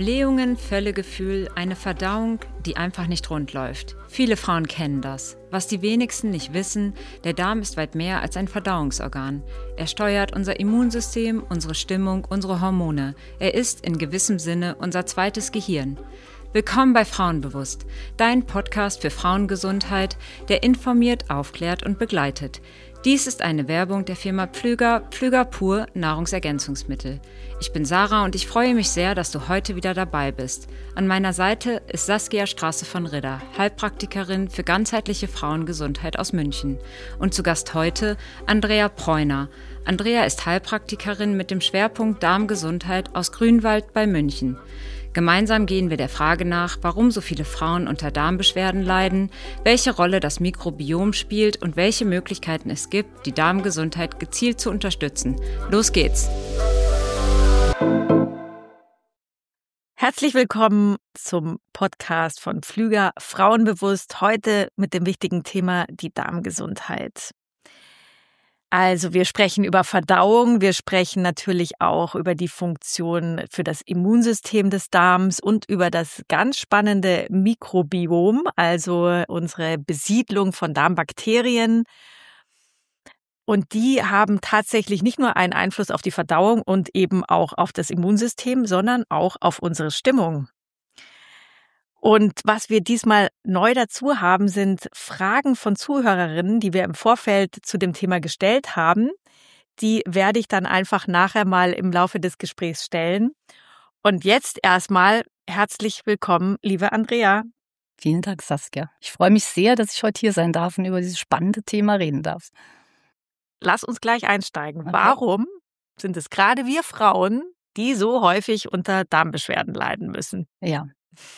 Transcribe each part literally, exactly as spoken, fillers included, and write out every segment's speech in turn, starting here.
Blähungen, Völlegefühl, eine Verdauung, die einfach nicht rund läuft. Viele Frauen kennen das. Was die wenigsten nicht wissen, der Darm ist weit mehr als ein Verdauungsorgan. Er steuert unser Immunsystem, unsere Stimmung, unsere Hormone. Er ist in gewissem Sinne unser zweites Gehirn. Willkommen bei Frauenbewusst, dein Podcast für Frauengesundheit, der informiert, aufklärt und begleitet. Dies ist eine Werbung der Firma Pflüger, Pflüger Pur Nahrungsergänzungsmittel. Ich bin Sarah und ich freue mich sehr, dass du heute wieder dabei bist. An meiner Seite ist Saskia Straße von Ridder, Heilpraktikerin für ganzheitliche Frauengesundheit aus München. Und zu Gast heute Andrea Preuner. Andrea ist Heilpraktikerin mit dem Schwerpunkt Darmgesundheit aus Grünwald bei München. Gemeinsam gehen wir der Frage nach, warum so viele Frauen unter Darmbeschwerden leiden, welche Rolle das Mikrobiom spielt und welche Möglichkeiten es gibt, die Darmgesundheit gezielt zu unterstützen. Los geht's! Herzlich willkommen zum Podcast von Pflüger Frauenbewusst, heute mit dem wichtigen Thema die Darmgesundheit. Also wir sprechen über Verdauung, wir sprechen natürlich auch über die Funktion für das Immunsystem des Darms und über das ganz spannende Mikrobiom, also unsere Besiedlung von Darmbakterien. Und die haben tatsächlich nicht nur einen Einfluss auf die Verdauung und eben auch auf das Immunsystem, sondern auch auf unsere Stimmung. Und was wir diesmal neu dazu haben, sind Fragen von Zuhörerinnen, die wir im Vorfeld zu dem Thema gestellt haben. Die werde ich dann einfach nachher mal im Laufe des Gesprächs stellen. Und jetzt erstmal herzlich willkommen, liebe Andrea. Vielen Dank, Saskia. Ich freue mich sehr, dass ich heute hier sein darf und über dieses spannende Thema reden darf. Lass uns gleich einsteigen. Okay. Warum sind es gerade wir Frauen, die so häufig unter Darmbeschwerden leiden müssen? Ja.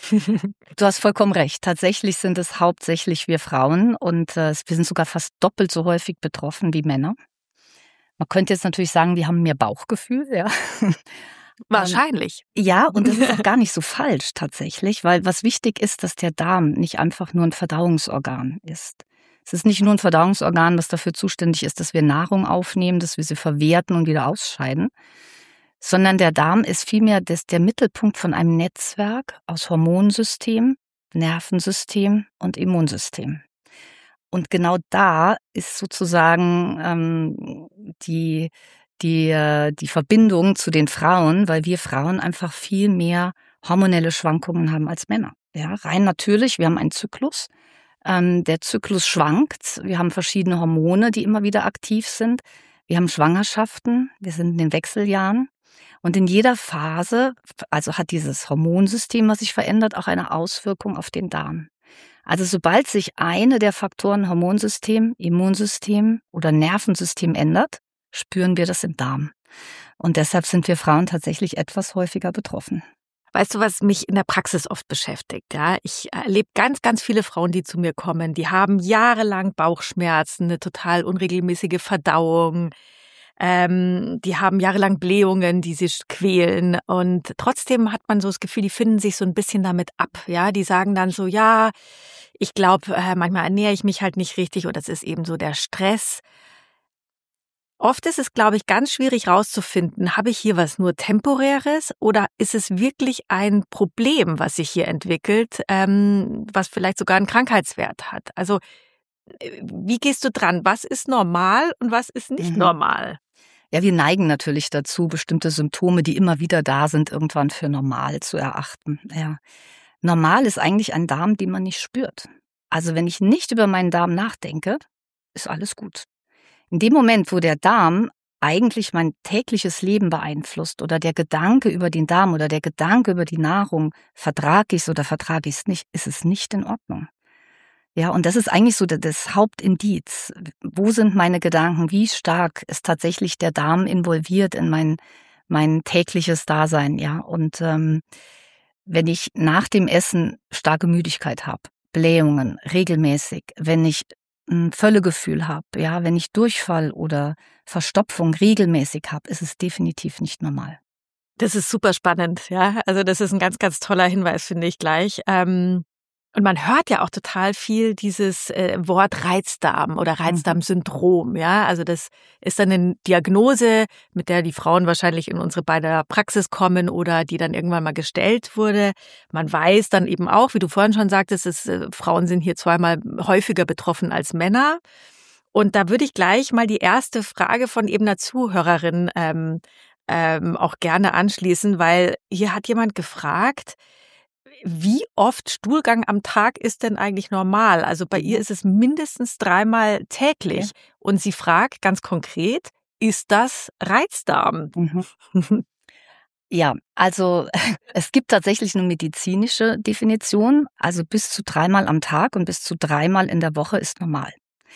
Du hast vollkommen recht. Tatsächlich sind es hauptsächlich wir Frauen und äh, wir sind sogar fast doppelt so häufig betroffen wie Männer. Man könnte jetzt natürlich sagen, wir haben mehr Bauchgefühl, ja. Wahrscheinlich. Ähm, ja, und das ist auch gar nicht so falsch tatsächlich, weil was wichtig ist, dass der Darm nicht einfach nur ein Verdauungsorgan ist. Es ist nicht nur ein Verdauungsorgan, das dafür zuständig ist, dass wir Nahrung aufnehmen, dass wir sie verwerten und wieder ausscheiden, sondern der Darm ist vielmehr das, der Mittelpunkt von einem Netzwerk aus Hormonsystem, Nervensystem und Immunsystem. Und genau da ist sozusagen ähm, die, die, äh, die Verbindung zu den Frauen, weil wir Frauen einfach viel mehr hormonelle Schwankungen haben als Männer. Ja, rein natürlich, wir haben einen Zyklus. Ähm, der Zyklus schwankt. Wir haben verschiedene Hormone, die immer wieder aktiv sind. Wir haben Schwangerschaften. Wir sind in den Wechseljahren. Und in jeder Phase, also hat dieses Hormonsystem, was sich verändert, auch eine Auswirkung auf den Darm. Also sobald sich eine der Faktoren Hormonsystem, Immunsystem oder Nervensystem ändert, spüren wir das im Darm. Und deshalb sind wir Frauen tatsächlich etwas häufiger betroffen. Weißt du, was mich in der Praxis oft beschäftigt? Ja, ich erlebe ganz, ganz viele Frauen, die zu mir kommen, die haben jahrelang Bauchschmerzen, eine total unregelmäßige Verdauung. Ähm, die haben jahrelang Blähungen, die sie quälen und trotzdem hat man so das Gefühl, die finden sich so ein bisschen damit ab. Ja, die sagen dann so, ja, ich glaube, äh, manchmal ernähre ich mich halt nicht richtig oder es ist eben so der Stress. Oft ist es, glaube ich, ganz schwierig rauszufinden, habe ich hier was nur Temporäres oder ist es wirklich ein Problem, was sich hier entwickelt, ähm, was vielleicht sogar einen Krankheitswert hat? Also wie gehst du dran? Was ist normal und was ist nicht mhm. normal? Ja, wir neigen natürlich dazu, bestimmte Symptome, die immer wieder da sind, irgendwann für normal zu erachten. Ja. Normal ist eigentlich ein Darm, den man nicht spürt. Also wenn ich nicht über meinen Darm nachdenke, ist alles gut. In dem Moment, wo der Darm eigentlich mein tägliches Leben beeinflusst oder der Gedanke über den Darm oder der Gedanke über die Nahrung, vertrage ich es oder vertrage ich es nicht, ist es nicht in Ordnung. Ja, und das ist eigentlich so das Hauptindiz. Wo sind meine Gedanken? Wie stark ist tatsächlich der Darm involviert in mein, mein tägliches Dasein? Ja, und ähm, wenn ich nach dem Essen starke Müdigkeit habe, Blähungen regelmäßig, wenn ich ein Völlegefühl habe, ja, wenn ich Durchfall oder Verstopfung regelmäßig habe, ist es definitiv nicht normal. Das ist super spannend, ja. Also das ist ein ganz, ganz toller Hinweis, finde ich gleich. Ähm Und man hört ja auch total viel dieses äh, Wort Reizdarm oder Reizdarmsyndrom, ja. Also das ist dann eine Diagnose, mit der die Frauen wahrscheinlich in unsere beide Praxis kommen oder die dann irgendwann mal gestellt wurde. Man weiß dann eben auch, wie du vorhin schon sagtest, dass, äh, Frauen sind hier zweimal häufiger betroffen als Männer. Und da würde ich gleich mal die erste Frage von eben einer Zuhörerin ähm, ähm, auch gerne anschließen, weil hier hat jemand gefragt, wie oft Stuhlgang am Tag ist denn eigentlich normal? Also bei ihr ist es mindestens dreimal täglich. Okay. Und sie fragt ganz konkret, ist das Reizdarm? Mhm. Ja, also es gibt tatsächlich eine medizinische Definition. Also bis zu dreimal am Tag und bis zu dreimal in der Woche ist normal.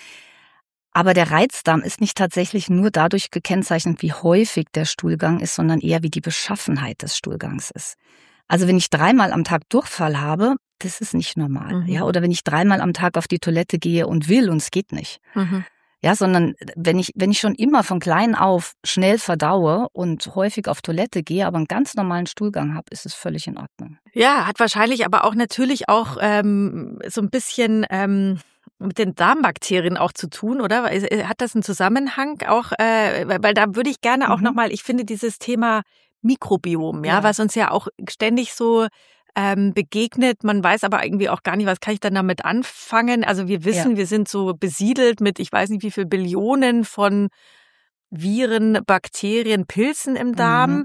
Aber der Reizdarm ist nicht tatsächlich nur dadurch gekennzeichnet, wie häufig der Stuhlgang ist, sondern eher wie die Beschaffenheit des Stuhlgangs ist. Also wenn ich dreimal am Tag Durchfall habe, das ist nicht normal. Mhm. Ja, oder wenn ich dreimal am Tag auf die Toilette gehe und will und es geht nicht. Mhm. Ja, sondern wenn ich, wenn ich schon immer von klein auf schnell verdaue und häufig auf Toilette gehe, aber einen ganz normalen Stuhlgang habe, ist es völlig in Ordnung. Ja, hat wahrscheinlich aber auch natürlich auch ähm, so ein bisschen ähm, mit den Darmbakterien auch zu tun, oder? Hat das einen Zusammenhang auch? Äh, weil da würde ich gerne auch Mhm. nochmal, ich finde dieses Thema Mikrobiom, ja, Ja. was uns ja auch ständig so ähm, begegnet. Man weiß aber irgendwie auch gar nicht, was kann ich dann damit anfangen. Also wir wissen, Ja. wir sind so besiedelt mit, ich weiß nicht, wie viel Billionen von Viren, Bakterien, Pilzen im Darm.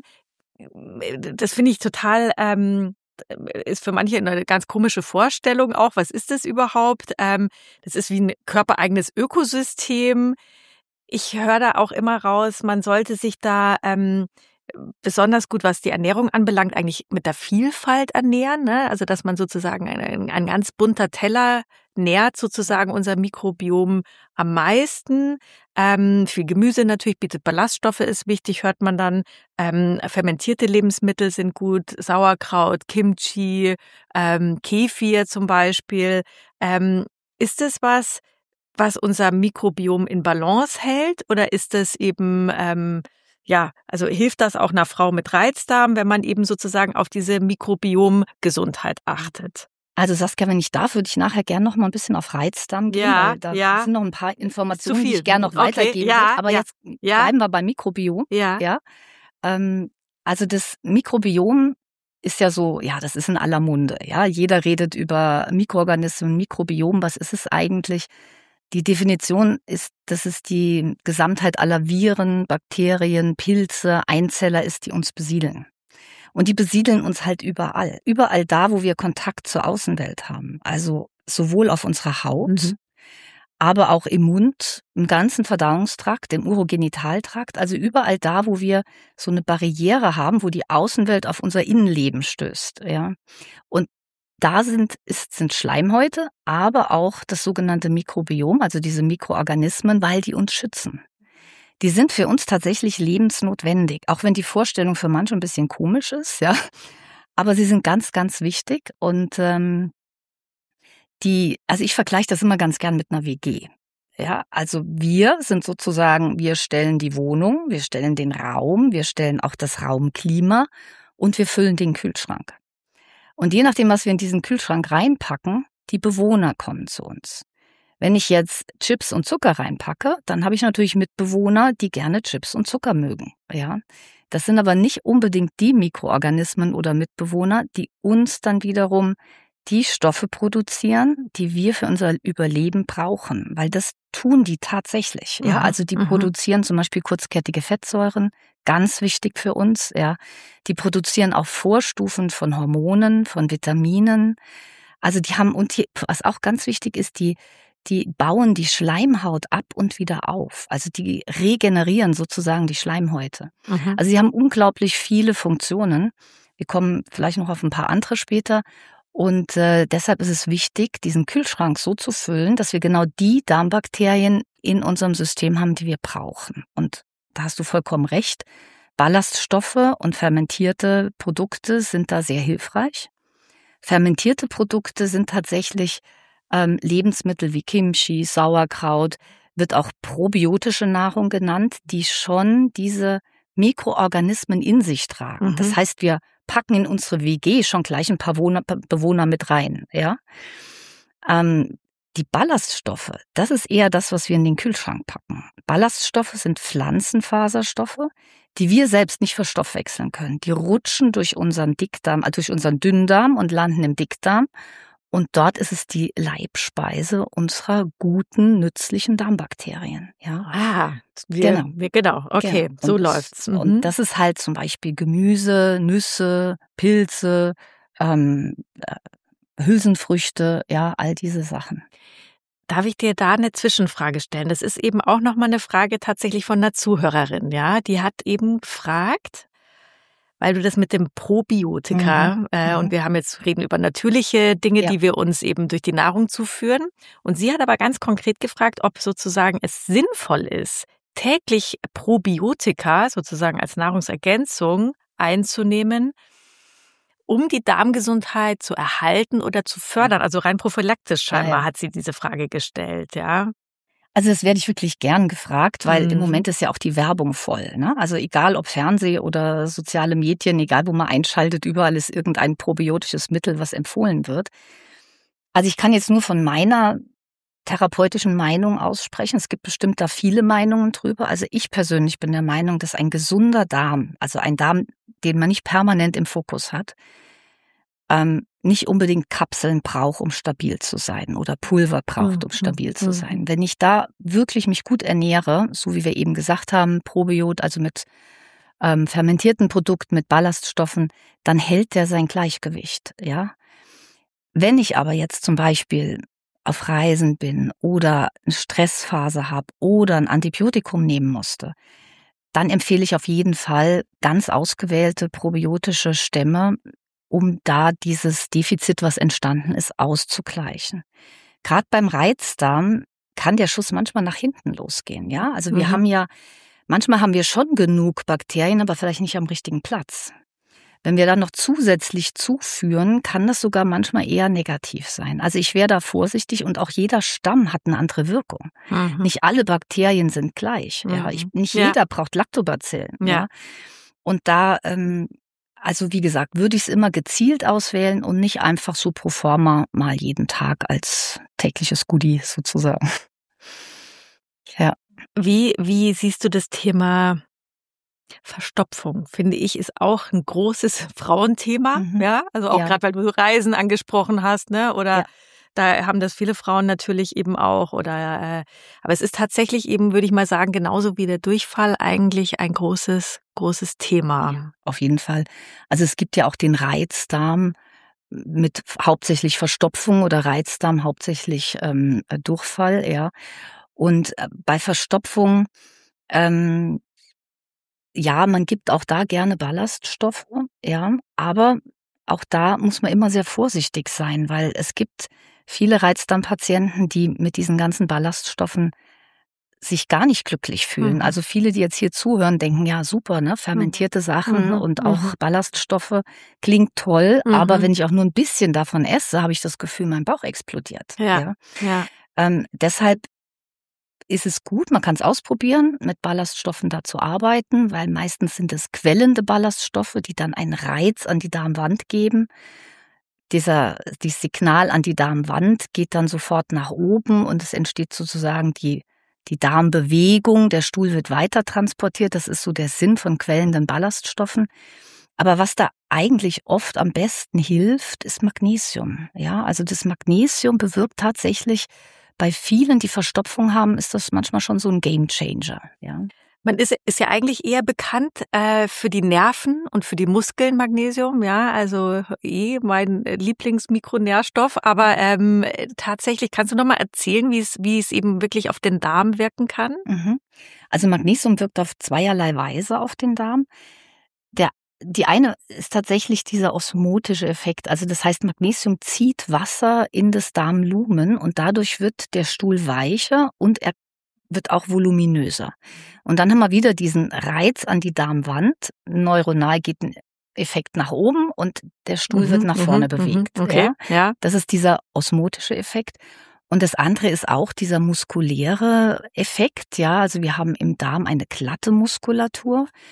Das finde ich total, ähm, ist für manche eine ganz komische Vorstellung auch. Was ist das überhaupt? Ähm, das ist wie ein körpereigenes Ökosystem. Ich höre da auch immer raus, man sollte sich da ähm, besonders gut, was die Ernährung anbelangt, eigentlich mit der Vielfalt ernähren. Ne? Also dass man sozusagen ein, ein ganz bunter Teller nährt sozusagen unser Mikrobiom am meisten. Ähm, viel Gemüse natürlich bietet Ballaststoffe, ist wichtig, hört man dann. Ähm, fermentierte Lebensmittel sind gut, Sauerkraut, Kimchi, ähm, Kefir zum Beispiel. Ähm, ist es was, was unser Mikrobiom in Balance hält, oder ist es eben ähm, ja, also hilft das auch einer Frau mit Reizdarm, wenn man eben sozusagen auf diese Mikrobiomgesundheit achtet? Also Saskia, wenn ich darf, würde ich nachher gerne noch mal ein bisschen auf Reizdarm gehen, Ja, weil da ja. sind noch ein paar Informationen, Zu die viel. ich gerne noch Okay, weitergeben ja, würde. Aber ja, jetzt ja. bleiben wir beim Mikrobiom. Ja. Ja. Ähm, also das Mikrobiom ist ja so, ja, das ist in aller Munde. Ja, jeder redet über Mikroorganismen, Mikrobiom. Was ist es eigentlich? Die Definition ist, dass es die Gesamtheit aller Viren, Bakterien, Pilze, Einzeller ist, die uns besiedeln. Und die besiedeln uns halt überall. Überall da, wo wir Kontakt zur Außenwelt haben. Also sowohl auf unserer Haut, Mhm. aber auch im Mund, im ganzen Verdauungstrakt, im Urogenitaltrakt. Also überall da, wo wir so eine Barriere haben, wo die Außenwelt auf unser Innenleben stößt. Ja. Und da sind, ist, sind Schleimhäute, aber auch das sogenannte Mikrobiom, also diese Mikroorganismen, weil die uns schützen. Die sind für uns tatsächlich lebensnotwendig, auch wenn die Vorstellung für manche ein bisschen komisch ist, ja. Aber sie sind ganz, ganz wichtig. Und ähm, die, also ich vergleiche das immer ganz gern mit einer W G. Ja, also wir sind sozusagen, wir stellen die Wohnung, wir stellen den Raum, wir stellen auch das Raumklima und wir füllen den Kühlschrank. Und je nachdem, was wir in diesen Kühlschrank reinpacken, die Bewohner kommen zu uns. Wenn ich jetzt Chips und Zucker reinpacke, dann habe ich natürlich Mitbewohner, die gerne Chips und Zucker mögen. Ja, das sind aber nicht unbedingt die Mikroorganismen oder Mitbewohner, die uns dann wiederum die Stoffe produzieren, die wir für unser Überleben brauchen, weil das tun die tatsächlich. Ja, also die Mhm. produzieren zum Beispiel kurzkettige Fettsäuren, ganz wichtig für uns. Ja, die produzieren auch Vorstufen von Hormonen, von Vitaminen. Also die haben, und die, was auch ganz wichtig ist, die die bauen die Schleimhaut ab und wieder auf. Also die regenerieren sozusagen die Schleimhäute. Mhm. Also sie haben unglaublich viele Funktionen. Wir kommen vielleicht noch auf ein paar andere später. Und äh, deshalb ist es wichtig, diesen Kühlschrank so zu füllen, dass wir genau die Darmbakterien in unserem System haben, die wir brauchen. Und da hast du vollkommen recht. Ballaststoffe und fermentierte Produkte sind da sehr hilfreich. Fermentierte Produkte sind tatsächlich ähm, Lebensmittel wie Kimchi, Sauerkraut, wird auch probiotische Nahrung genannt, die schon diese Mikroorganismen in sich tragen. Mhm. Das heißt, wir packen in unsere W G schon gleich ein paar Bewohner, Bewohner mit rein. Ja? Ähm, die Ballaststoffe, das ist eher das, was wir in den Kühlschrank packen. Ballaststoffe sind Pflanzenfaserstoffe, die wir selbst nicht verstoffwechseln können. Die rutschen durch unseren Dickdarm, also durch unseren Dünndarm und landen im Dickdarm. Und dort ist es die Leibspeise unserer guten, nützlichen Darmbakterien. Ja, ah, wir, genau. Wir, genau. Okay, genau. so und läuft's. Das, mhm. Und das ist halt zum Beispiel Gemüse, Nüsse, Pilze, ähm, äh, Hülsenfrüchte, ja, all diese Sachen. Darf ich dir da eine Zwischenfrage stellen? Das ist eben auch nochmal eine Frage tatsächlich von einer Zuhörerin, ja. Die hat eben gefragt, weil du das mit dem Probiotika, Mhm. äh, Mhm. und wir haben jetzt reden über natürliche Dinge, Ja. die wir uns eben durch die Nahrung zuführen. Und sie hat aber ganz konkret gefragt, ob sozusagen es sinnvoll ist, täglich Probiotika sozusagen als Nahrungsergänzung einzunehmen, um die Darmgesundheit zu erhalten oder zu fördern. Also rein prophylaktisch scheinbar Ja, ja. hat sie diese Frage gestellt, ja. Also das werde ich wirklich gern gefragt, weil Mhm. im Moment ist ja auch die Werbung voll. Ne? Also egal ob Fernseh oder soziale Medien, egal wo man einschaltet, überall ist irgendein probiotisches Mittel, was empfohlen wird. Also ich kann jetzt nur von meiner therapeutischen Meinung aussprechen. Es gibt bestimmt da viele Meinungen drüber. Also ich persönlich bin der Meinung, dass ein gesunder Darm, also ein Darm, den man nicht permanent im Fokus hat, ähm, nicht unbedingt Kapseln braucht, um stabil zu sein oder Pulver braucht, um stabil zu sein. Wenn ich da wirklich mich gut ernähre, so wie wir eben gesagt haben, Probiot, also mit ähm, fermentierten Produkten, mit Ballaststoffen, dann hält der sein Gleichgewicht. Ja. Wenn ich aber jetzt zum Beispiel auf Reisen bin oder eine Stressphase habe oder ein Antibiotikum nehmen musste, dann empfehle ich auf jeden Fall ganz ausgewählte probiotische Stämme, um da dieses Defizit, was entstanden ist, auszugleichen. Gerade beim Reizdarm kann der Schuss manchmal nach hinten losgehen. Ja, also wir Mhm. haben ja, manchmal haben wir schon genug Bakterien, aber vielleicht nicht am richtigen Platz. Wenn wir dann noch zusätzlich zuführen, kann das sogar manchmal eher negativ sein. Also ich wäre da vorsichtig und auch jeder Stamm hat eine andere Wirkung. Mhm. Nicht alle Bakterien sind gleich. Mhm. Ja, ich, nicht Ja. jeder braucht Lactobacillen. Ja. Ja. Und da, ähm, also wie gesagt, würde ich es immer gezielt auswählen und nicht einfach so pro forma mal jeden Tag als tägliches Goodie sozusagen. Ja. Wie, wie siehst du das Thema Verstopfung? Finde ich, ist auch ein großes Frauenthema, Mhm. ja? Also auch Ja. gerade, weil du Reisen angesprochen hast, ne? Oder Ja. da haben das viele Frauen natürlich eben auch. Oder äh, aber es ist tatsächlich eben, würde ich mal sagen, genauso wie der Durchfall eigentlich ein großes, großes Thema. Ja, auf jeden Fall. Also es gibt ja auch den Reizdarm mit hauptsächlich Verstopfung oder Reizdarm hauptsächlich ähm, Durchfall, ja. Und äh, bei Verstopfung, ähm, ja, man gibt auch da gerne Ballaststoffe, ja, aber auch da muss man immer sehr vorsichtig sein, weil es gibt viele Reizdarmpatienten, die mit diesen ganzen Ballaststoffen sich gar nicht glücklich fühlen. Mhm. Also viele, die jetzt hier zuhören, denken, ja super, ne, fermentierte Sachen Mhm. und Mhm. auch Ballaststoffe klingt toll, Mhm. aber wenn ich auch nur ein bisschen davon esse, habe ich das Gefühl, mein Bauch explodiert. Ja. Ja. Ähm, deshalb ist es gut, man kann es ausprobieren, mit Ballaststoffen da zu arbeiten, weil meistens sind es quellende Ballaststoffe, die dann einen Reiz an die Darmwand geben. Dieser, dieses Signal an die Darmwand geht dann sofort nach oben und es entsteht sozusagen die, die Darmbewegung. Der Stuhl wird weiter transportiert. Das ist so der Sinn von quellenden Ballaststoffen. Aber was da eigentlich oft am besten hilft, ist Magnesium. Ja, also das Magnesium bewirkt tatsächlich bei vielen, die Verstopfung haben, ist das manchmal schon so ein Gamechanger. Ja. Man ist, ist ja eigentlich eher bekannt äh, für die Nerven und für die Muskeln, Magnesium, ja, also eh mein Lieblingsmikronährstoff. Aber ähm, tatsächlich, kannst du noch mal erzählen, wie es, wie es eben wirklich auf den Darm wirken kann? Mhm. Also Magnesium wirkt auf zweierlei Weise auf den Darm. Der Die eine ist tatsächlich dieser osmotische Effekt. Also das heißt, Magnesium zieht Wasser in das Darmlumen und dadurch wird der Stuhl weicher und er wird auch voluminöser. Und dann haben wir wieder diesen Reiz an die Darmwand. Neuronal geht ein Effekt nach oben und der Stuhl Mhm, wird nach vorne mhm, bewegt. mhm, okay, Ja? ja. Das ist dieser osmotische Effekt. Und das andere ist auch dieser muskuläre Effekt. Ja, also wir haben im Darm eine glatte Muskulatur,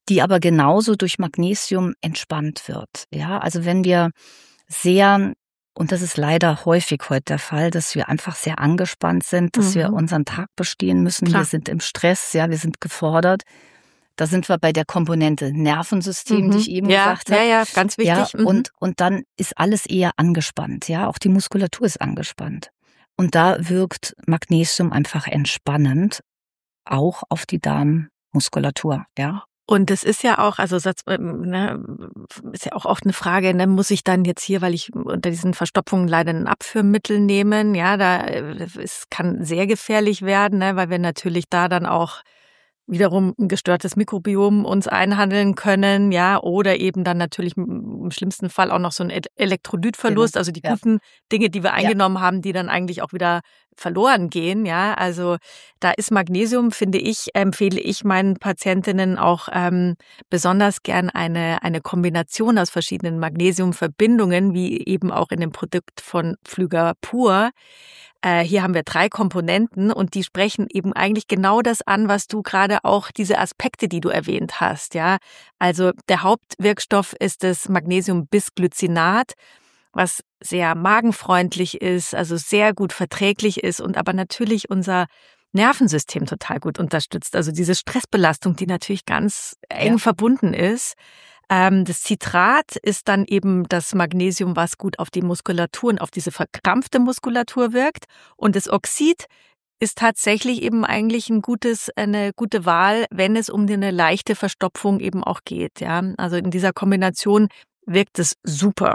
die aber genauso durch Magnesium entspannt wird. Ja, also wenn wir sehr, und das ist leider häufig heute der Fall, dass wir einfach sehr angespannt sind, dass mhm. wir unseren Tag bestehen müssen. Klar. Wir sind im Stress, ja, wir sind gefordert. Da sind wir bei der Komponente Nervensystem, mhm. die ich eben ja, gesagt habe. Ja, ja, ganz wichtig. Ja, mhm. und, und dann ist alles eher angespannt. Ja, auch die Muskulatur ist angespannt. Und da wirkt Magnesium einfach entspannend, auch auf die Darmmuskulatur. Ja. Und das ist ja auch, also Satz, ne, ist ja auch oft eine Frage, ne, muss ich dann jetzt hier, weil ich unter diesen Verstopfungen leider ein Abführmittel nehmen? Ja, da es kann sehr gefährlich werden, ne, weil wir natürlich da dann auch wiederum ein gestörtes Mikrobiom uns einhandeln können, ja, oder eben dann natürlich im schlimmsten Fall auch noch so ein Elektrolytverlust, also die guten ja. Dinge, die wir eingenommen ja. haben, die dann eigentlich auch wieder verloren gehen, ja, also da ist Magnesium, finde ich, empfehle ich meinen Patientinnen auch ähm, besonders gern eine eine Kombination aus verschiedenen Magnesiumverbindungen, wie eben auch in dem Produkt von Flüger Pur. Äh, hier haben wir drei Komponenten und die sprechen eben eigentlich genau das an, was du gerade auch, diese Aspekte, die du erwähnt hast, ja. Also der Hauptwirkstoff ist das Magnesium-Bisglycinat, was sehr magenfreundlich ist, also sehr gut verträglich ist und aber natürlich unser Nervensystem total gut unterstützt. Also diese Stressbelastung, die natürlich ganz eng ja. verbunden ist. Das Citrat ist dann eben das Magnesium, was gut auf die Muskulatur und auf diese verkrampfte Muskulatur wirkt. Und das Oxid ist tatsächlich eben eigentlich ein gutes, eine gute Wahl, wenn es um eine leichte Verstopfung eben auch geht. Ja, also in dieser Kombination wirkt es super.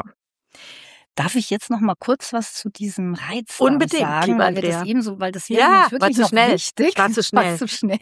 Darf ich jetzt noch mal kurz was zu diesem Reiz Unbedingt, sagen, weil wir das eben so, weil das wäre ja, wirklich war noch schnell. wichtig. War zu schnell. War zu schnell.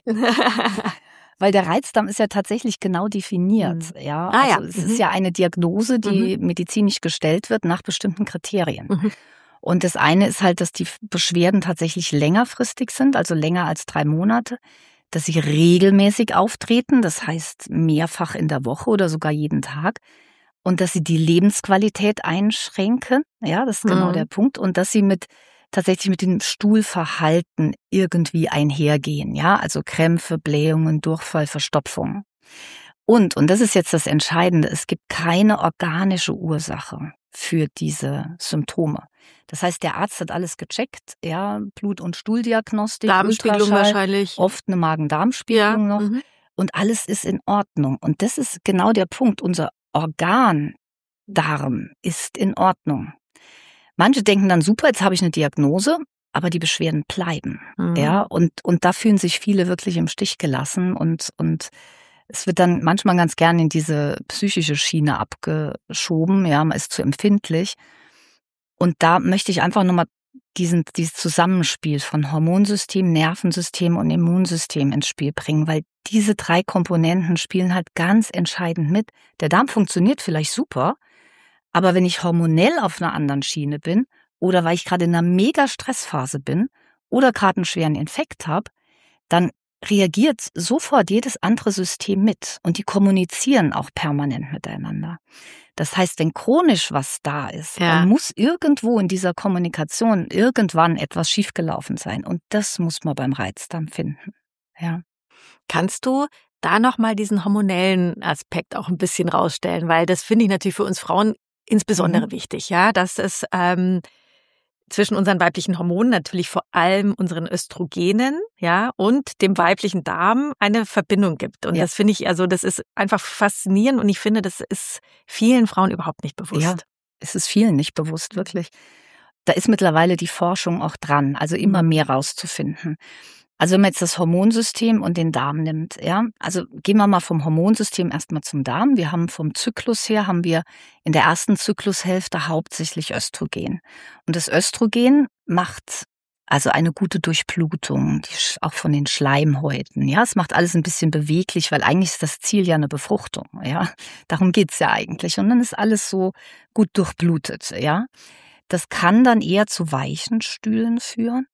Weil der Reizdarm ist ja tatsächlich genau definiert. Mhm. Ja, ah, ja. Also es mhm. ist ja eine Diagnose, die mhm. medizinisch gestellt wird nach bestimmten Kriterien. Mhm. Und das eine ist halt, dass die Beschwerden tatsächlich längerfristig sind, also länger als drei Monate, dass sie regelmäßig auftreten, das heißt mehrfach in der Woche oder sogar jeden Tag. Und dass sie die Lebensqualität einschränken, ja, das ist genau mhm. der Punkt. Und dass sie mit tatsächlich mit dem Stuhlverhalten irgendwie einhergehen, ja, also Krämpfe, Blähungen, Durchfall, Verstopfung. Und, und das ist jetzt das Entscheidende, es gibt keine organische Ursache für diese Symptome. Das heißt, der Arzt hat alles gecheckt, ja, Blut- und Stuhldiagnostik, Darmspiegelung wahrscheinlich, oft eine Magen-Darm-Spiegelung ja. noch mhm. und alles ist in Ordnung. Und das ist genau der Punkt, unser Organ Darm ist in Ordnung. Manche denken dann, super, jetzt habe ich eine Diagnose, aber die Beschwerden bleiben. Mhm. Ja, und, und da fühlen sich viele wirklich im Stich gelassen und, und es wird dann manchmal ganz gern in diese psychische Schiene abgeschoben. Ja, man ist zu empfindlich. Und da möchte ich einfach nochmal diesen, dieses Zusammenspiel von Hormonsystem, Nervensystem und Immunsystem ins Spiel bringen, weil diese drei Komponenten spielen halt ganz entscheidend mit. Der Darm funktioniert vielleicht super, aber wenn ich hormonell auf einer anderen Schiene bin oder weil ich gerade in einer mega Stressphase bin oder gerade einen schweren Infekt habe, dann reagiert sofort jedes andere System mit und die kommunizieren auch permanent miteinander. Das heißt, wenn chronisch was da ist, ja. dann muss irgendwo in dieser Kommunikation irgendwann etwas schiefgelaufen sein und das muss man beim Reizdarm finden. Ja. Kannst du da nochmal diesen hormonellen Aspekt auch ein bisschen rausstellen, weil das finde ich natürlich für uns Frauen insbesondere mhm. wichtig, ja, dass es ähm, zwischen unseren weiblichen Hormonen, natürlich vor allem unseren Östrogenen, ja, und dem weiblichen Darm eine Verbindung gibt. Und ja. das finde ich, also das ist einfach faszinierend und ich finde, das ist vielen Frauen überhaupt nicht bewusst. Ja, es ist vielen nicht bewusst, wirklich. Da ist mittlerweile die Forschung auch dran, also immer mehr rauszufinden. Also wenn man jetzt das Hormonsystem und den Darm nimmt, ja, also gehen wir mal vom Hormonsystem erstmal zum Darm. Wir haben vom Zyklus her, haben wir in der ersten Zyklushälfte hauptsächlich Östrogen. Und das Östrogen macht also eine gute Durchblutung, die, auch von den Schleimhäuten. Ja, es macht alles ein bisschen beweglich, weil eigentlich ist das Ziel ja eine Befruchtung. Ja, darum geht's ja eigentlich. Und dann ist alles so gut durchblutet. Ja, das kann dann eher zu weichen Stühlen führen.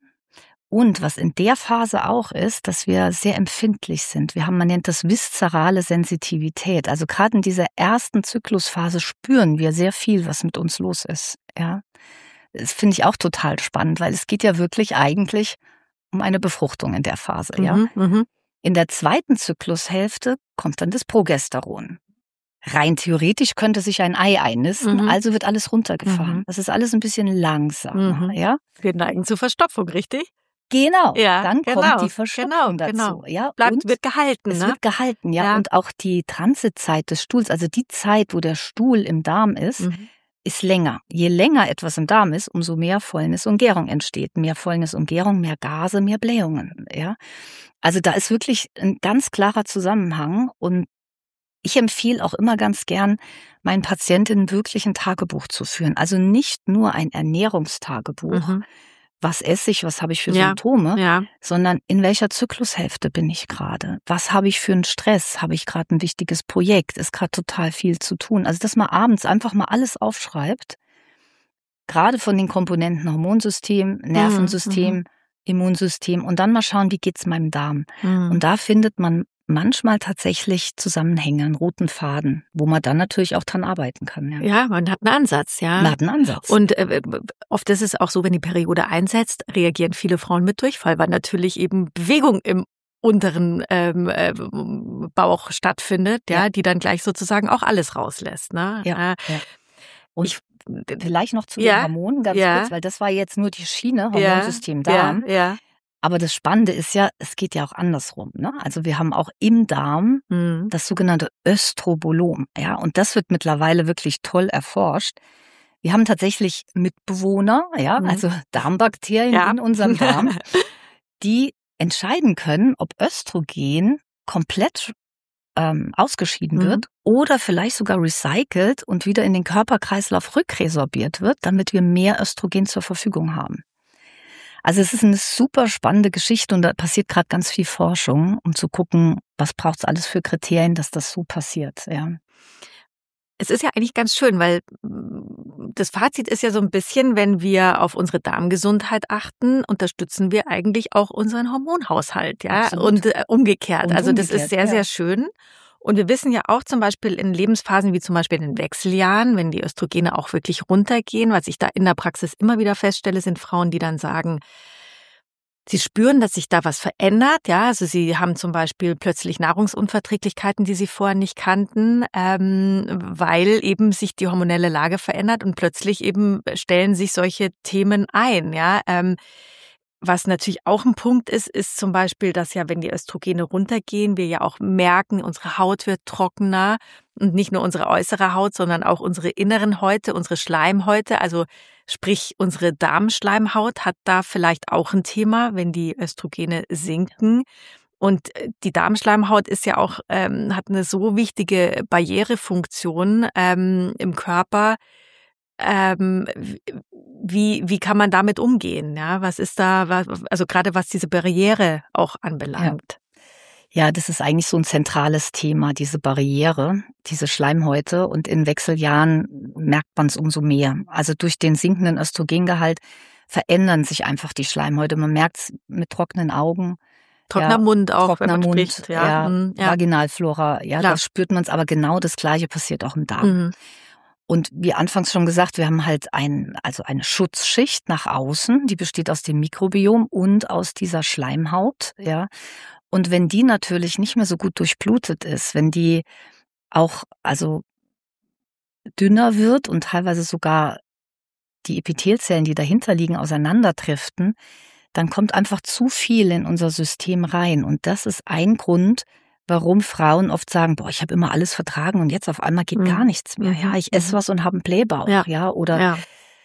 Und was in der Phase auch ist, dass wir sehr empfindlich sind. Wir haben, man nennt das viszerale Sensitivität. Also gerade in dieser ersten Zyklusphase spüren wir sehr viel, was mit uns los ist. Ja, das finde ich auch total spannend, weil es geht ja wirklich eigentlich um eine Befruchtung in der Phase. Ja, mhm, In der zweiten Zyklushälfte kommt dann das Progesteron. Rein theoretisch könnte sich ein Ei einnisten, mhm. also wird alles runtergefahren. Mhm. Das ist alles ein bisschen langsamer. Mhm. Ja? Wir neigen zur Verstopfung, richtig? Genau, ja, dann genau, kommt die Verstopfung genau, dazu. Genau. Ja, Bleibt, und wird gehalten. Es ne? wird gehalten, ja. ja. Und auch die Transitzeit des Stuhls, also die Zeit, wo der Stuhl im Darm ist, mhm. ist länger. Je länger etwas im Darm ist, umso mehr Fäulnis und Gärung entsteht. Mehr Fäulnis und Gärung, mehr Gase, mehr Blähungen. Ja? Also da ist wirklich ein ganz klarer Zusammenhang. Und ich empfehle auch immer ganz gern, meinen Patientinnen wirklich ein Tagebuch zu führen. Also nicht nur ein Ernährungstagebuch, mhm. was esse ich, was habe ich für ja. Symptome, ja. sondern in welcher Zyklushälfte bin ich gerade? Was habe ich für einen Stress? Habe ich gerade ein wichtiges Projekt? Ist gerade total viel zu tun? Also dass man abends einfach mal alles aufschreibt, gerade von den Komponenten Hormonsystem, Nervensystem, mhm. Immunsystem und dann mal schauen, wie geht's meinem Darm? Mhm. Und da findet man manchmal tatsächlich Zusammenhänge, einen roten Faden, wo man dann natürlich auch dran arbeiten kann. Ja, ja man hat einen Ansatz, ja. Man hat einen Ansatz. Und äh, oft ist es auch so, wenn die Periode einsetzt, reagieren viele Frauen mit Durchfall, weil natürlich eben Bewegung im unteren ähm, äh, Bauch stattfindet, ja, ja, die dann gleich sozusagen auch alles rauslässt. Ne? Ja, äh, ja. Und ich, vielleicht noch zu ja, den Hormonen ganz ja. kurz, weil das war jetzt nur die Schiene, Hormonsystem Darm. Ja, ja. Aber das Spannende ist ja, es geht ja auch andersrum. Ne? Also wir haben auch im Darm mhm. das sogenannte Östrobolom. Ja? Und das wird mittlerweile wirklich toll erforscht. Wir haben tatsächlich Mitbewohner, ja, mhm. also Darmbakterien ja. in unserem Darm, die entscheiden können, ob Östrogen komplett ähm, ausgeschieden mhm. wird oder vielleicht sogar recycelt und wieder in den Körperkreislauf rückresorbiert wird, damit wir mehr Östrogen zur Verfügung haben. Also es ist eine super spannende Geschichte und da passiert gerade ganz viel Forschung, um zu gucken, was braucht es alles für Kriterien, dass das so passiert. Ja. Es ist ja eigentlich ganz schön, weil das Fazit ist ja so ein bisschen, wenn wir auf unsere Darmgesundheit achten, unterstützen wir eigentlich auch unseren Hormonhaushalt, ja, Absolut. und äh, umgekehrt. Und also das umgekehrt, ist sehr, ja. sehr schön. Und wir wissen ja auch zum Beispiel in Lebensphasen wie zum Beispiel in den Wechseljahren, wenn die Östrogene auch wirklich runtergehen, was ich da in der Praxis immer wieder feststelle, sind Frauen, die dann sagen, sie spüren, dass sich da was verändert, ja, also sie haben zum Beispiel plötzlich Nahrungsunverträglichkeiten, die sie vorher nicht kannten, ähm, weil eben sich die hormonelle Lage verändert und plötzlich eben stellen sich solche Themen ein, ja. Ähm, Was natürlich auch ein Punkt ist, ist zum Beispiel, dass ja, wenn die Östrogene runtergehen, wir ja auch merken, unsere Haut wird trockener und nicht nur unsere äußere Haut, sondern auch unsere inneren Häute, unsere Schleimhäute, also sprich unsere Darmschleimhaut hat da vielleicht auch ein Thema, wenn die Östrogene sinken. Und die Darmschleimhaut ist ja auch, ähm, hat eine so wichtige Barrierefunktion ähm, im Körper. Ähm, wie, wie kann man damit umgehen? Ja, was ist da, was, also gerade was diese Barriere auch anbelangt? Ja. ja, das ist eigentlich so ein zentrales Thema, diese Barriere, diese Schleimhäute. Und in Wechseljahren merkt man es umso mehr. Also durch den sinkenden Östrogengehalt verändern sich einfach die Schleimhäute. Man merkt es mit trockenen Augen. Trockener ja, Mund auch, trockener wenn man Mund, spricht. Ja, ja, mhm, ja. Vaginalflora, ja, Klar. das spürt man es. Aber genau das Gleiche passiert auch im Darm. Mhm. Und wie anfangs schon gesagt, wir haben halt ein, also eine Schutzschicht nach außen, die besteht aus dem Mikrobiom und aus dieser Schleimhaut, ja. Und wenn die natürlich nicht mehr so gut durchblutet ist, wenn die auch, also dünner wird und teilweise sogar die Epithelzellen, die dahinter liegen, auseinanderdriften, dann kommt einfach zu viel in unser System rein. Und das ist ein Grund, warum Frauen oft sagen, boah, ich habe immer alles vertragen und jetzt auf einmal geht mhm. gar nichts mehr. Ja, ich esse was und habe einen Blähbauch. Ja, ja oder ja.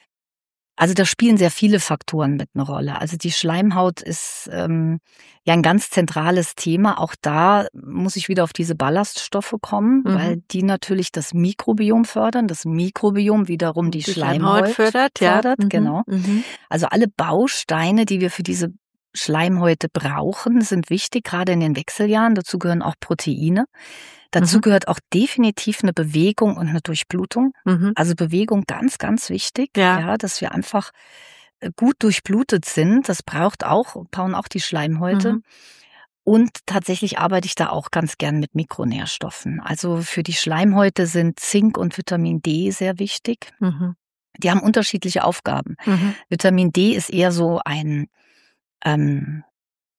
Also da spielen sehr viele Faktoren mit eine Rolle. Also die Schleimhaut ist ähm, ja ein ganz zentrales Thema. Auch da muss ich wieder auf diese Ballaststoffe kommen, mhm. weil die natürlich das Mikrobiom fördern. Das Mikrobiom wiederum die, die Schleimhaut, Schleimhaut fördert. fördert ja. Genau. Mhm. Also alle Bausteine, die wir für diese Schleimhäute brauchen, sind wichtig, gerade in den Wechseljahren. Dazu gehören auch Proteine. Dazu mhm. gehört auch definitiv eine Bewegung und eine Durchblutung. Mhm. Also Bewegung ganz, ganz wichtig, ja. ja, dass wir einfach gut durchblutet sind. Das braucht auch, brauchen auch die Schleimhäute. Mhm. Und tatsächlich arbeite ich da auch ganz gern mit Mikronährstoffen. Also für die Schleimhäute sind Zink und Vitamin D sehr wichtig. Mhm. Die haben unterschiedliche Aufgaben. Mhm. Vitamin D ist eher so ein ähm,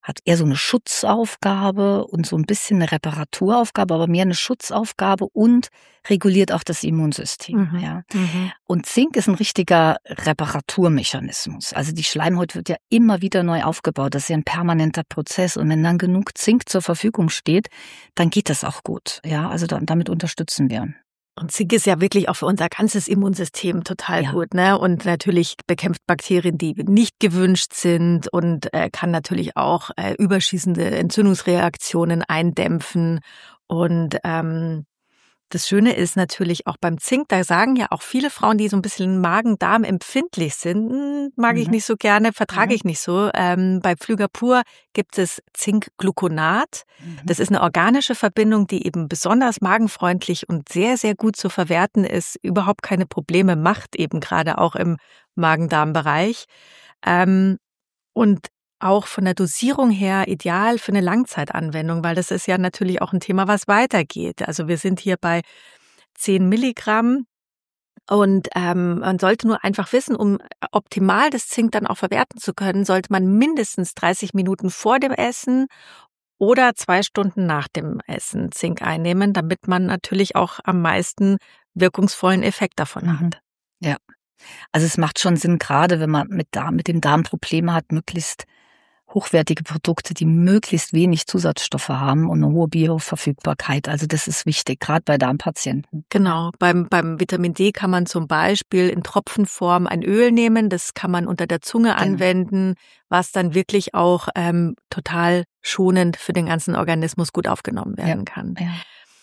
hat eher so eine Schutzaufgabe und so ein bisschen eine Reparaturaufgabe, aber mehr eine Schutzaufgabe und reguliert auch das Immunsystem. Mhm. Ja. Mhm. Und Zink ist ein richtiger Reparaturmechanismus. Also die Schleimhaut wird ja immer wieder neu aufgebaut. Das ist ja ein permanenter Prozess. Und wenn dann genug Zink zur Verfügung steht, dann geht das auch gut. Ja, also da, damit unterstützen wir. Und Zink ist ja wirklich auch für unser ganzes Immunsystem total Ja. gut, ne? Und natürlich bekämpft Bakterien, die nicht gewünscht sind und äh, kann natürlich auch äh, überschießende Entzündungsreaktionen eindämpfen. Und ähm, das Schöne ist natürlich auch beim Zink, da sagen ja auch viele Frauen, die so ein bisschen Magen-Darm empfindlich sind, "Hm, mag ich Mhm. nicht so gerne, vertrage Mhm. ich nicht so. Ähm, bei Pflüger Pur gibt es Zinkgluconat. Das ist eine organische Verbindung, die eben besonders magenfreundlich und sehr, sehr gut zu verwerten ist, überhaupt keine Probleme macht, eben gerade auch im Magen-Darm-Bereich. Ähm, und auch von der Dosierung her ideal für eine Langzeitanwendung, weil das ist ja natürlich auch ein Thema, was weitergeht. Also wir sind hier bei zehn Milligramm und ähm, man sollte nur einfach wissen, um optimal das Zink dann auch verwerten zu können, sollte man mindestens dreißig Minuten vor dem Essen oder zwei Stunden nach dem Essen Zink einnehmen, damit man natürlich auch am meisten wirkungsvollen Effekt davon Mhm. hat. Ja. Also es macht schon Sinn, gerade wenn man mit, Darm, mit dem Darm Probleme hat, möglichst hochwertige Produkte, die möglichst wenig Zusatzstoffe haben und eine hohe Bioverfügbarkeit. Also das ist wichtig, gerade bei Darmpatienten. Genau, beim, beim Vitamin D kann man zum Beispiel in Tropfenform ein Öl nehmen, das kann man unter der Zunge Genau. anwenden, was dann wirklich auch ähm, total schonend für den ganzen Organismus gut aufgenommen werden kann. Ja.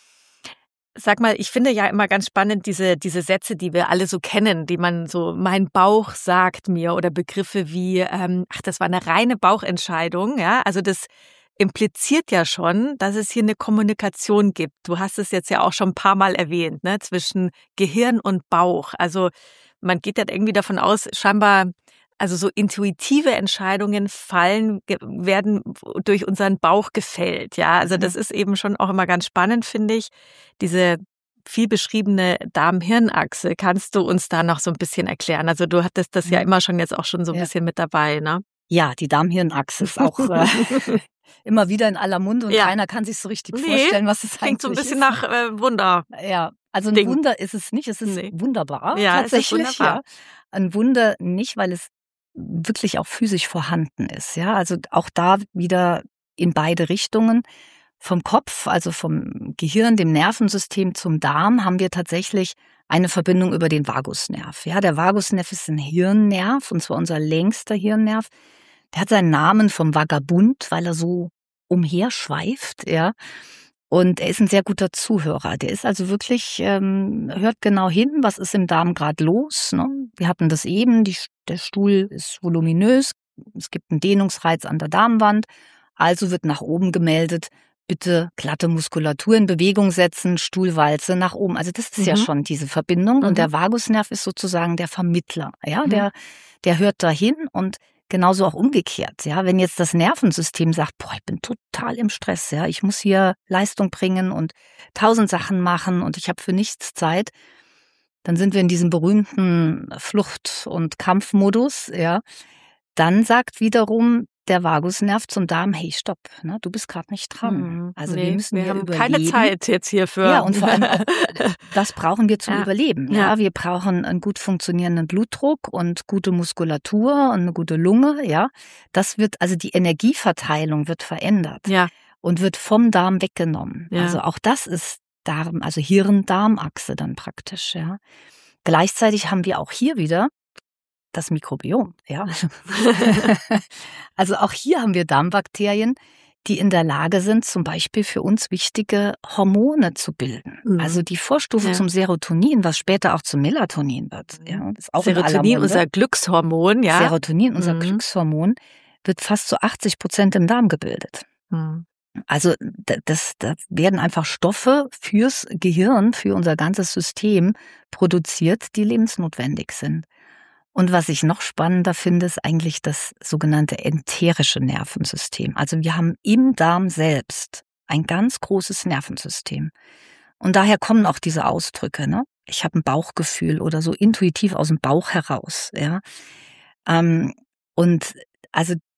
Sag mal, ich finde ja immer ganz spannend diese, diese Sätze, die wir alle so kennen, die man so, mein Bauch sagt mir, oder Begriffe wie, ähm, ach, das war eine reine Bauchentscheidung, ja, also das impliziert ja schon, dass es hier eine Kommunikation gibt. Du hast es jetzt ja auch schon ein paar Mal erwähnt, ne, zwischen Gehirn und Bauch. Also man geht dann irgendwie davon aus, scheinbar, also so intuitive Entscheidungen fallen, ge- werden durch unseren Bauch gefällt, ja. Also das ist eben schon auch immer ganz spannend, finde ich. Diese viel beschriebene Darm-Hirn-Achse, kannst du uns da noch so ein bisschen erklären? Also du hattest das ja Mhm. immer schon jetzt auch schon so ein Ja. bisschen mit dabei, ne? Ja, die Darm-Hirn-Achse ist auch äh, immer wieder in aller Munde und Ja. keiner kann sich so richtig Nee, vorstellen, was es Klingt so ein eigentlich bisschen ist. nach äh, Wunder. Ja, also ein Ding. Wunder ist es nicht, es ist Nee. wunderbar Ja, es ist tatsächlich. wunderbar. Ja. Ein Wunder nicht, weil es wirklich auch physisch vorhanden ist. Ja, also auch da wieder in beide Richtungen. Vom Kopf, also vom Gehirn, dem Nervensystem zum Darm, haben wir tatsächlich eine Verbindung über den Vagusnerv. Ja, der Vagusnerv ist ein Hirnnerv, und zwar unser längster Hirnnerv. Der hat seinen Namen vom Vagabund, weil er so umherschweift, ja. Und er ist ein sehr guter Zuhörer. Der ist also wirklich, ähm, hört genau hin, was ist im Darm gerade los. Ne? Wir hatten das eben, die, der Stuhl ist voluminös, es gibt einen Dehnungsreiz an der Darmwand, also wird nach oben gemeldet, bitte glatte Muskulatur in Bewegung setzen, Stuhlwalze nach oben. Also das ist Mhm. ja schon diese Verbindung. Mhm. Und der Vagusnerv ist sozusagen der Vermittler. Ja, Mhm. der, der hört dahin, und genauso auch umgekehrt. Ja, wenn jetzt das Nervensystem sagt, boah, ich bin total im Stress, ja, ich muss hier Leistung bringen und tausend Sachen machen und ich habe für nichts Zeit, dann sind wir in diesem berühmten Flucht- und Kampfmodus, ja. Dann sagt wiederum der Vagusnerv zum Darm, hey, stopp, ne, du bist gerade nicht dran. Mhm. Also Nee, wir müssen wir hier haben überleben. keine Zeit jetzt hier für. Ja, und vor allem auch, das brauchen wir zum Ja. Überleben. Ja, Ja. wir brauchen einen gut funktionierenden Blutdruck und gute Muskulatur und eine gute Lunge. Ja, das wird, also die Energieverteilung wird verändert Ja. und wird vom Darm weggenommen. Ja. Also auch das ist Darm, also Hirn-Darm-Achse dann praktisch. Ja, gleichzeitig haben wir auch hier wieder das Mikrobiom. Ja, also auch hier haben wir Darmbakterien, die in der Lage sind, zum Beispiel für uns wichtige Hormone zu bilden. Mhm. Also die Vorstufe Ja. zum Serotonin, was später auch zum Melatonin wird. Ja, ist auch in aller Serotonin, Munde. unser Glückshormon, ja. Serotonin, unser Mhm. Glückshormon, wird fast zu achtzig Prozent im Darm gebildet. Mhm. Also da- das, da werden einfach Stoffe fürs Gehirn, für unser ganzes System produziert, die lebensnotwendig sind. Und was ich noch spannender finde, ist eigentlich das sogenannte enterische Nervensystem. Also wir haben im Darm selbst ein ganz großes Nervensystem. Und daher kommen auch diese Ausdrücke, ne? Ich habe ein Bauchgefühl oder so intuitiv aus dem Bauch heraus, ja. Ähm, und also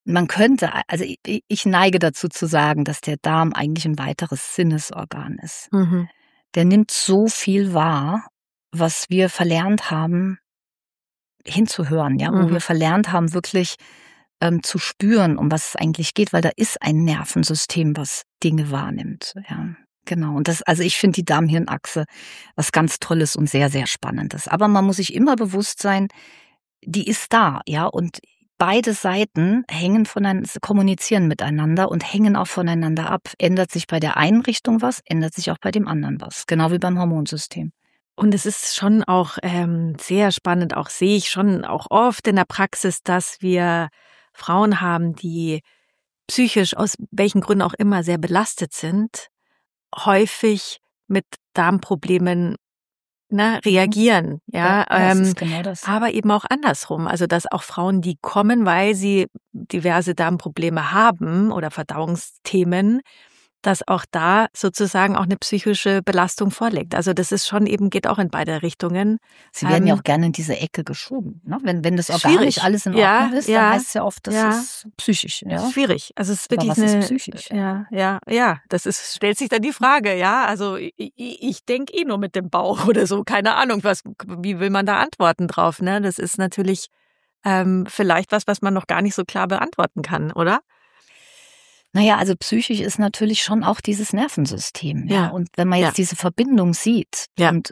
man könnte, also ich, ich neige dazu zu sagen, dass der Darm eigentlich ein weiteres Sinnesorgan ist. Mhm. Der nimmt so viel wahr, was wir verlernt haben, hinzuhören, ja, wo Mhm. wir verlernt haben, wirklich ähm, zu spüren, um was es eigentlich geht, weil da ist ein Nervensystem, was Dinge wahrnimmt. Ja, genau. Und das, also ich finde die Darm-Hirn-Achse was ganz Tolles und sehr, sehr Spannendes. Aber man muss sich immer bewusst sein, die ist da, ja, und beide Seiten hängen voneinander, kommunizieren miteinander und hängen auch voneinander ab. Ändert sich bei der einen Richtung was, ändert sich auch bei dem anderen was. Genau wie beim Hormonsystem. Und es ist schon auch ähm, sehr spannend, auch sehe ich schon auch oft in der Praxis, dass wir Frauen haben, die psychisch aus welchen Gründen auch immer sehr belastet sind, häufig mit Darmproblemen ne, reagieren. Ja, Ja, das ähm, ist genau das. aber eben auch andersrum. Also dass auch Frauen, die kommen, weil sie diverse Darmprobleme haben oder Verdauungsthemen, dass auch da sozusagen auch eine psychische Belastung vorliegt. Also das ist schon eben, geht auch in beide Richtungen. Sie werden ja Ähm, auch gerne in diese Ecke geschoben. Ne? Wenn, wenn das Schwierig. organisch alles in Ja, Ordnung ist, ja, dann heißt es ja oft, das ja. ist psychisch. Ja? Schwierig. Also es ist Aber wirklich was ist eine. psychisch? Ja, ja, ja. Das ist, stellt sich dann die Frage, ja. Also ich, ich denke eh nur mit dem Bauch oder so. Keine Ahnung, was, wie will man da antworten drauf? Ne? Das ist natürlich ähm, vielleicht was, was man noch gar nicht so klar beantworten kann, oder? Naja, also psychisch ist natürlich schon auch dieses Nervensystem. Ja. Ja. Und wenn man jetzt Ja. diese Verbindung sieht, Ja. und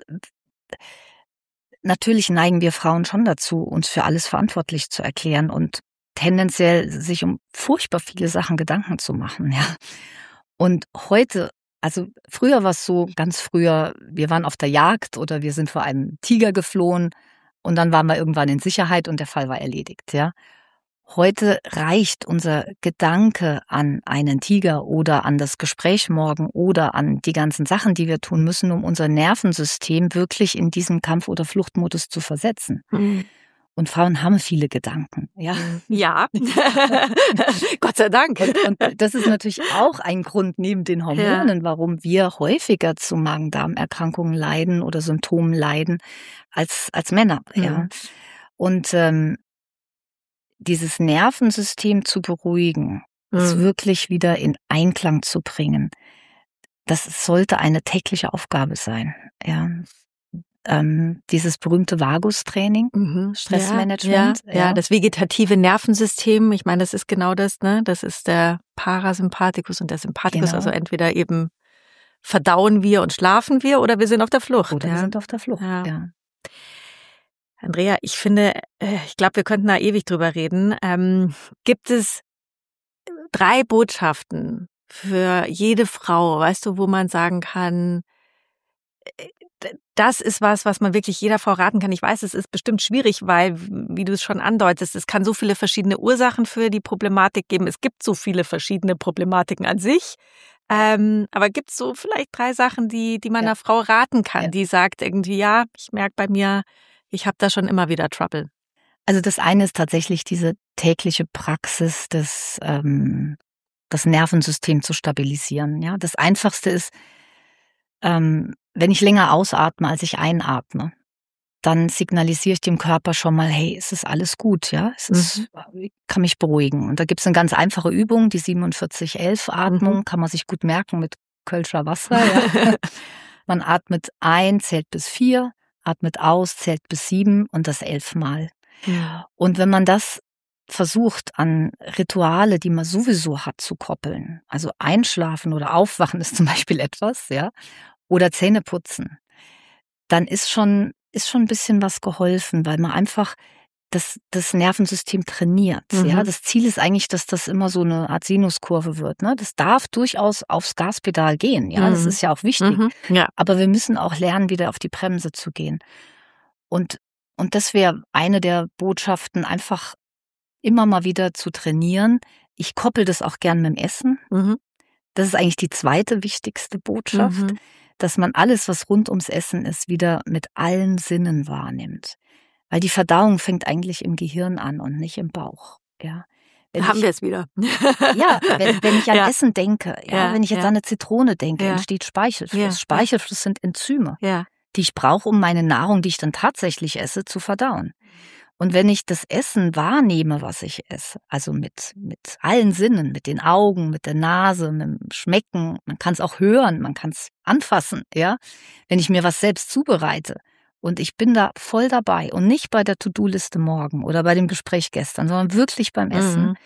natürlich neigen wir Frauen schon dazu, uns für alles verantwortlich zu erklären und tendenziell sich um furchtbar viele Sachen Gedanken zu machen. Ja. Und heute, also früher war es so, ganz früher, wir waren auf der Jagd oder wir sind vor einem Tiger geflohen und dann waren wir irgendwann in Sicherheit und der Fall war erledigt. Ja. Heute reicht unser Gedanke an einen Tiger oder an das Gespräch morgen oder an die ganzen Sachen, die wir tun müssen, um unser Nervensystem wirklich in diesen Kampf- oder Fluchtmodus zu versetzen. Mhm. Und Frauen haben viele Gedanken. Ja, Ja. Gott sei Dank. und, und das ist natürlich auch ein Grund neben den Hormonen, warum wir häufiger zu Magen-Darm-Erkrankungen leiden oder Symptomen leiden als, als Männer. Mhm. Ja. Und ähm, dieses Nervensystem zu beruhigen, Mhm. es wirklich wieder in Einklang zu bringen, das sollte eine tägliche Aufgabe sein. Ja. Ähm, dieses berühmte Vagus-Training, Mhm. Stressmanagement. Ja, ja, ja, das vegetative Nervensystem, ich meine, das ist genau das, ne? Das ist der Parasympathikus und der Sympathikus, Genau. also entweder eben verdauen wir und schlafen wir oder wir sind auf der Flucht. Oder ja. wir sind auf der Flucht. Ja. Ja. Andrea, ich finde, äh, ich glaube, wir könnten da ewig drüber reden. Ähm, gibt es drei Botschaften für jede Frau, weißt du, wo man sagen kann, äh, das ist was, was man wirklich jeder Frau raten kann. Ich weiß, es ist bestimmt schwierig, weil, wie du es schon andeutest, es kann so viele verschiedene Ursachen für die Problematik geben. Es gibt so viele verschiedene Problematiken an sich. Ähm, aber gibt es so vielleicht drei Sachen, die, die man Ja. einer Frau raten kann, Ja. die sagt irgendwie, ja, ich merke bei mir, ich habe da schon immer wieder Trouble. Also das eine ist tatsächlich diese tägliche Praxis, des, ähm, das Nervensystem zu stabilisieren. Ja, das Einfachste ist, ähm, wenn ich länger ausatme, als ich einatme, dann signalisiere ich dem Körper schon mal, hey, es ist alles gut, ja, es ist, ich kann mich beruhigen. Und da gibt es eine ganz einfache Übung, die siebenundvierzig elf Atmung, Mhm. kann man sich gut merken mit Kölscher Wasser. Ja. Man atmet ein, zählt bis vier, atmet aus, zählt bis sieben und das elfmal. Und wenn man das versucht, an Rituale, die man sowieso hat, zu koppeln, also einschlafen oder aufwachen ist zum Beispiel etwas, ja, oder Zähne putzen, dann ist schon, ist schon ein bisschen was geholfen, weil man einfach das, das Nervensystem trainiert. Mhm. Ja, das Ziel ist eigentlich, dass das immer so eine Art Sinuskurve wird. Ne? Das darf durchaus aufs Gaspedal gehen. Ja, das Mhm. ist ja auch wichtig. Mhm. Ja. Aber wir müssen auch lernen, wieder auf die Bremse zu gehen. Und, und das wäre eine der Botschaften, einfach immer mal wieder zu trainieren. Ich koppel das auch gern mit dem Essen. Mhm. Das ist eigentlich die zweite wichtigste Botschaft, Mhm. dass man alles, was rund ums Essen ist, wieder mit allen Sinnen wahrnimmt. Weil die Verdauung fängt eigentlich im Gehirn an und nicht im Bauch. Ja. Wenn Haben ich, wir es wieder. Ja, wenn, wenn ich an Ja. Essen denke, ja, Ja, wenn ich jetzt ja. an eine Zitrone denke, Ja. entsteht Speichelfluss. Ja. Speichelfluss sind Enzyme, Ja. die ich brauche, um meine Nahrung, die ich dann tatsächlich esse, zu verdauen. Und wenn ich das Essen wahrnehme, was ich esse, also mit, mit allen Sinnen, mit den Augen, mit der Nase, mit dem Schmecken, man kann es auch hören, man kann es anfassen, ja. Wenn ich mir was selbst zubereite und ich bin da voll dabei und nicht bei der To-Do-Liste morgen oder bei dem Gespräch gestern, sondern wirklich beim Essen Mhm.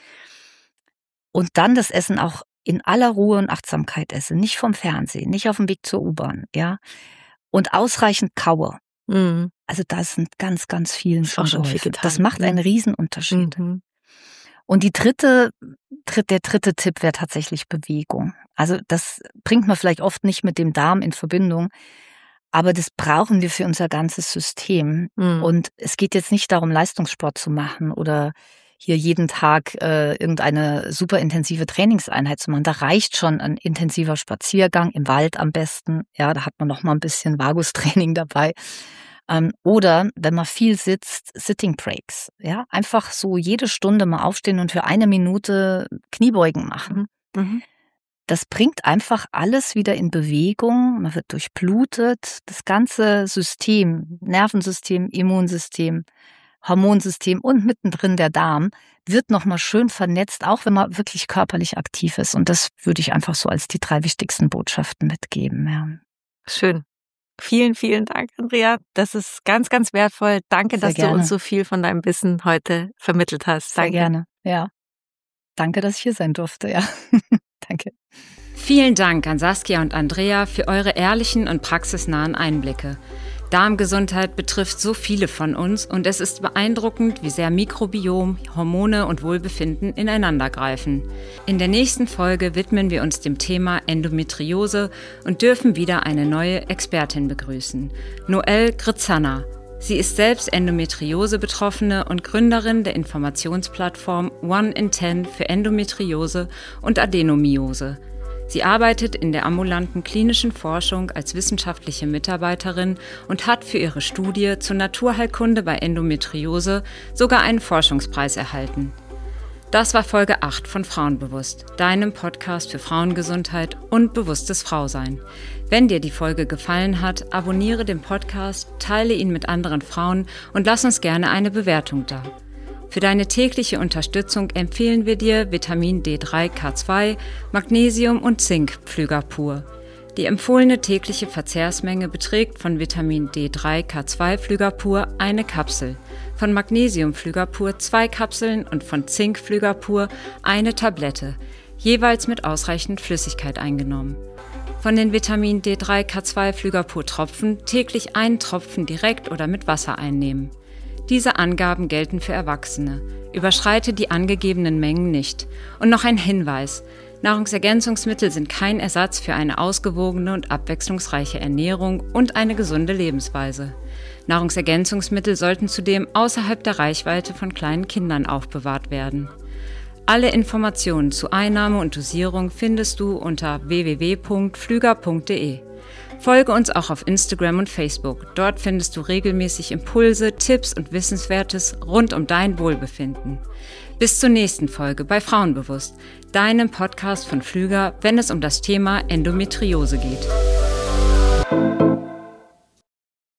und dann das Essen auch in aller Ruhe und Achtsamkeit esse, nicht vom Fernsehen, nicht auf dem Weg zur U-Bahn, ja, und ausreichend kaue. Mhm. Also da sind ganz, ganz vielen Ist auch schon viel geholfen. getan. Das macht einen Mhm. Riesenunterschied. Mhm. Und die dritte, dritt, der dritte Tipp wäre tatsächlich Bewegung. Also das bringt man vielleicht oft nicht mit dem Darm in Verbindung, aber das brauchen wir für unser ganzes System. Mhm. Und es geht jetzt nicht darum, Leistungssport zu machen oder hier jeden Tag äh, irgendeine super intensive Trainingseinheit zu machen. Da reicht schon ein intensiver Spaziergang im Wald am besten. Ja, da hat man noch mal ein bisschen Vagustraining dabei. Ähm, oder wenn man viel sitzt, Sitting Breaks. Ja, einfach so jede Stunde mal aufstehen und für eine Minute Kniebeugen machen. Mhm. Das bringt einfach alles wieder in Bewegung. Man wird durchblutet. Das ganze System, Nervensystem, Immunsystem, Hormonsystem und mittendrin der Darm wird nochmal schön vernetzt, auch wenn man wirklich körperlich aktiv ist. Und das würde ich einfach so als die drei wichtigsten Botschaften mitgeben. Ja. Schön. Vielen, vielen Dank, Andrea. Das ist ganz, ganz wertvoll. Danke, Sehr dass gerne. du uns so viel von deinem Wissen heute vermittelt hast. Sehr Danke. gerne. Ja. Danke, dass ich hier sein durfte. Ja. Danke. Vielen Dank an Saskia und Andrea für eure ehrlichen und praxisnahen Einblicke. Darmgesundheit betrifft so viele von uns und es ist beeindruckend, wie sehr Mikrobiom, Hormone und Wohlbefinden ineinandergreifen. In der nächsten Folge widmen wir uns dem Thema Endometriose und dürfen wieder eine neue Expertin begrüßen, Noelle Grizana. Sie ist selbst Endometriose-Betroffene und Gründerin der Informationsplattform One in Ten für Endometriose und Adenomiose. Sie arbeitet in der ambulanten klinischen Forschung als wissenschaftliche Mitarbeiterin und hat für ihre Studie zur Naturheilkunde bei Endometriose sogar einen Forschungspreis erhalten. Das war Folge acht von Frauenbewusst, deinem Podcast für Frauengesundheit und bewusstes Frausein. Wenn dir die Folge gefallen hat, abonniere den Podcast, teile ihn mit anderen Frauen und lass uns gerne eine Bewertung da. Für deine tägliche Unterstützung empfehlen wir dir Vitamin D drei K zwei, Magnesium und Zink Pflüger-Pur. Die empfohlene tägliche Verzehrsmenge beträgt von Vitamin D drei K zwei Pflüger-Pur eine Kapsel, von Magnesium Pflüger-Pur zwei Kapseln und von Zink Pflüger-Pur eine Tablette, jeweils mit ausreichend Flüssigkeit eingenommen. Von den Vitamin D drei K zwei Pflüger-Pur Tropfen täglich einen Tropfen direkt oder mit Wasser einnehmen. Diese Angaben gelten für Erwachsene. Überschreite die angegebenen Mengen nicht. Und noch ein Hinweis: Nahrungsergänzungsmittel sind kein Ersatz für eine ausgewogene und abwechslungsreiche Ernährung und eine gesunde Lebensweise. Nahrungsergänzungsmittel sollten zudem außerhalb der Reichweite von kleinen Kindern aufbewahrt werden. Alle Informationen zu Einnahme und Dosierung findest du unter w w w punkt pflüger punkt d e. Folge uns auch auf Instagram und Facebook. Dort findest du regelmäßig Impulse, Tipps und Wissenswertes rund um dein Wohlbefinden. Bis zur nächsten Folge bei Frauenbewusst, deinem Podcast von Pflüger, wenn es um das Thema Endometriose geht.